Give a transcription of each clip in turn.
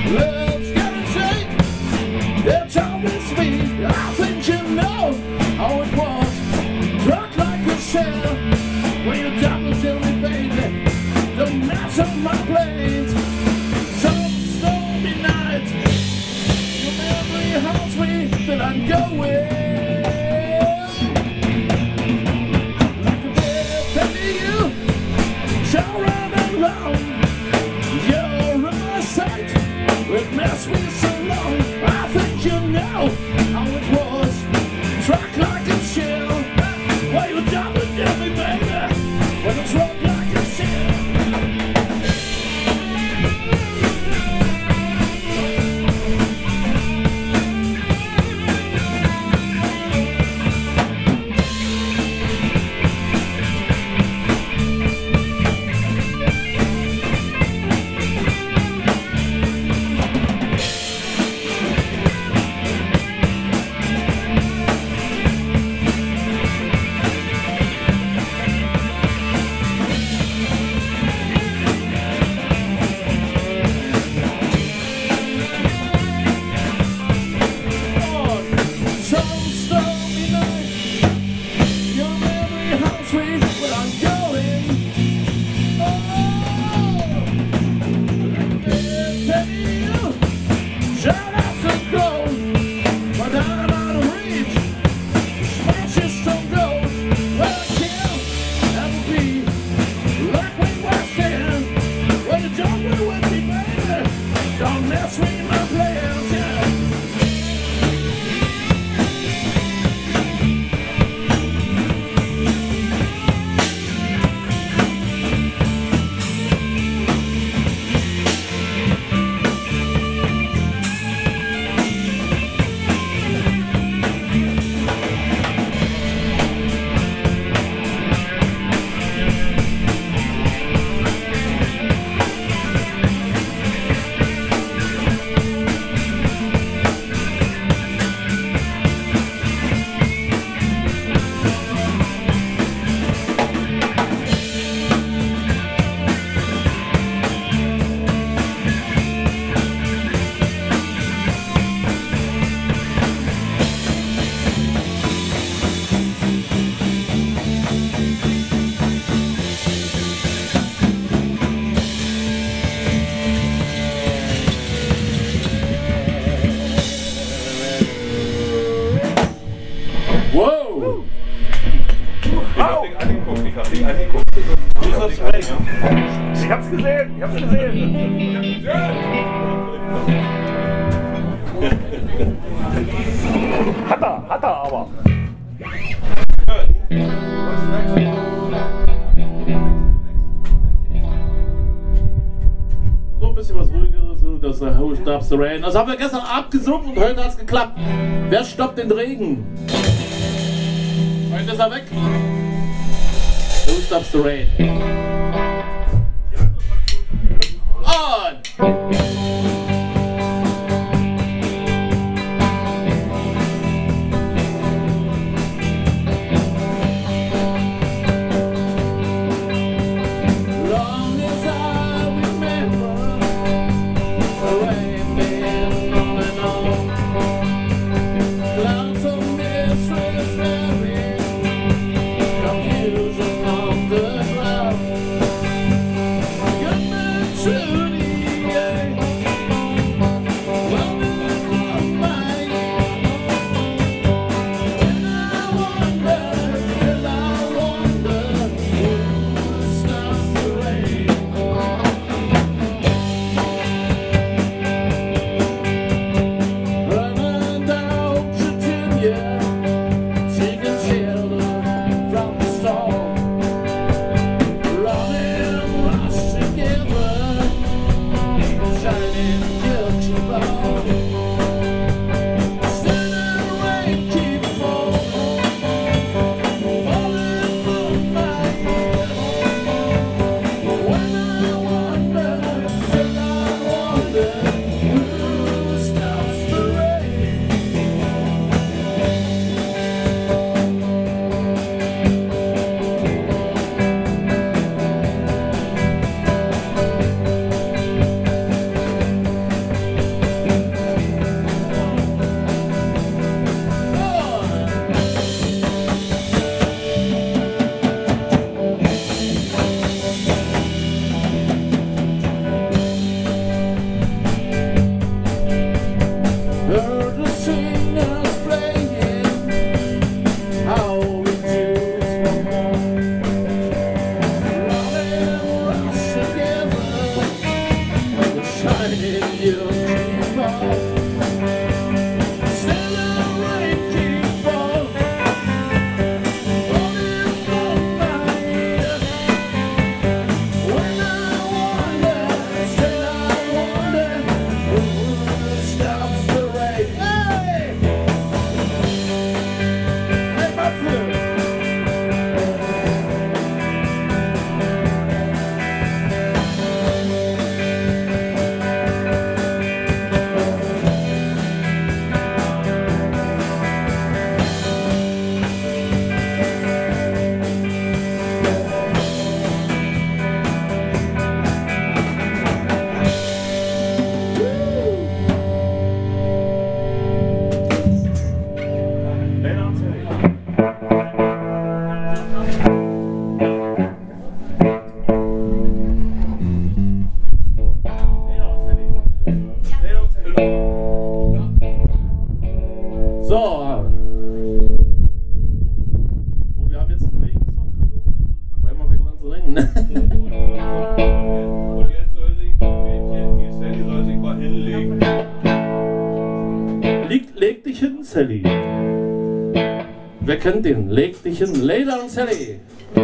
Love's gonna take, it's always sweet. I think you know how it was. Rock like a shell when you double to me, baby. Don't mess up my plans. Some stormy night, your memory haunts me that I'm going. Like a dead baby, you shall run around. You're in my sight, it messed me so long. I think you know how it was. Track like a shell, while you double to me, baby. When it's rock like a shell. Don't mess with my plans, yeah. Wow! Ich hab's gesehen, ich hab's gesehen. Hat er aber. So ein bisschen was ruhigeres, so, das Who Stops the Rain. Das haben wir gestern Abend gesungen und heute hat's geklappt. Wer stoppt den Regen? Heute ist er weg. Who Stops the Rain? On! Confusion on the ground. finding you keep on. Still the rain keeps falling, falling from my ear. When I wonder, still I wonder, who stops the rain? Hey! Hey, my flute! Lay down, Teddy. Lay down, Teddy. So. Oh, wir haben jetzt einen Regensong gesungen und auf einmal fängt es an zu regnen. Und jetzt soll sich hier Sally soll sich mal hinlegen. Leg dich hin, Sally. Wer kennt den? Leg dich hin. Lay down, Sally.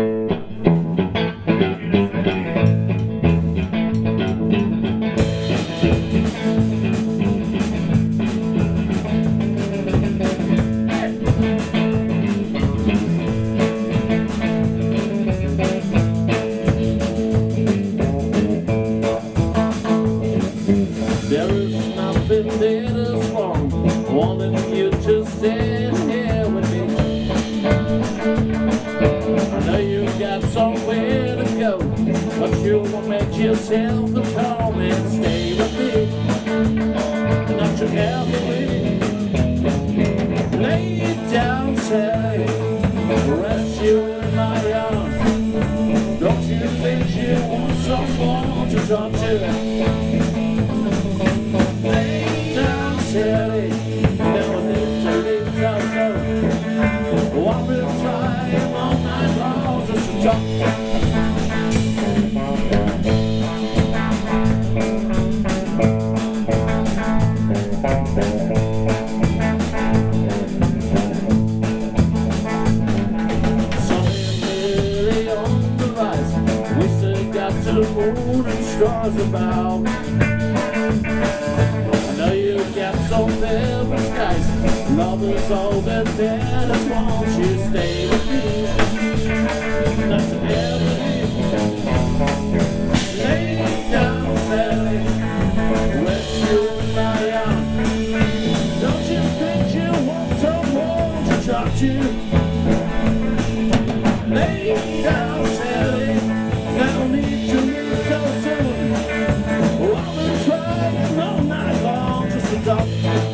There is nothing that is wrong, wanting you to stay here with me. I know you got somewhere to go, but you will make yourself at home and stay with me. Not to ever leave. Lay it down, Sally, rest you in my arms. Don't you think you want someone to talk to? Lay down, Sally, never need to leave your zone. Oh, I've been trying all night long just to talk. Something really on the rise. We still got the moon and stars about. So very skies, love is all that matters. Won't you stay with me? Not to ever leave. Lay down, Sally, rest you in my arms. Don't you think you want someone to talk to? Lay down, Sally, no need to leave so soon. Oh, I've been trying all night long just to talk.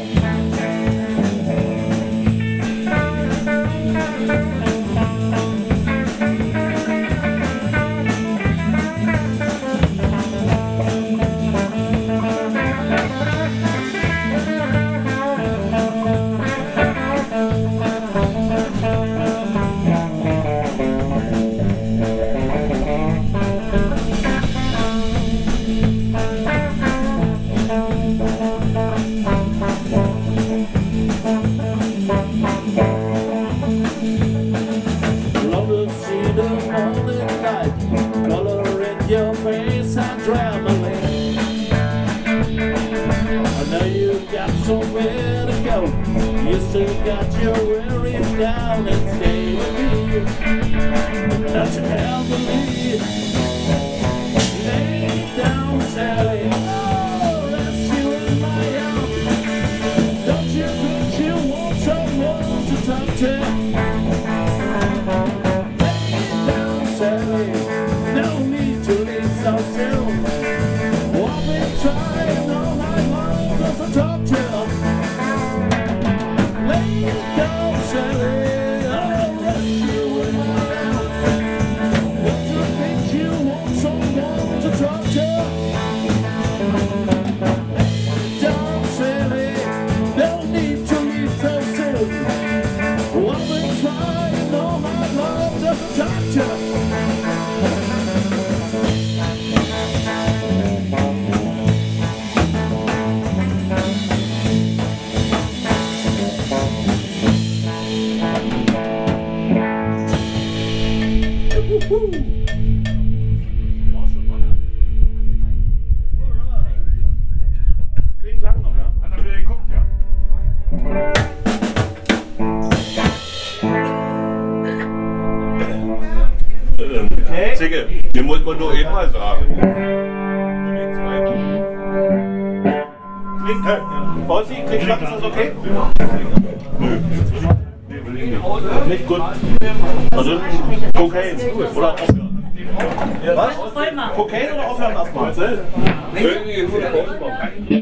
Love to see the morning light, color in your face and trembling. I know you got somewhere to go. You still got your worries down and stay with me. Not to ever leave. Lay down, Sally. Oh, rest you in my arms. Don't you think you want someone to talk to? No need to leave so soon. Oh, I've been trying all night long just to talk to you. Lay down, Sally, oh, Zicke, den muss man nur eben mal sagen. Fauzi, kriegst du das okay? Nicht gut. Also Kokain oder aufhören. Was? Kokain oder aufhören erstmal?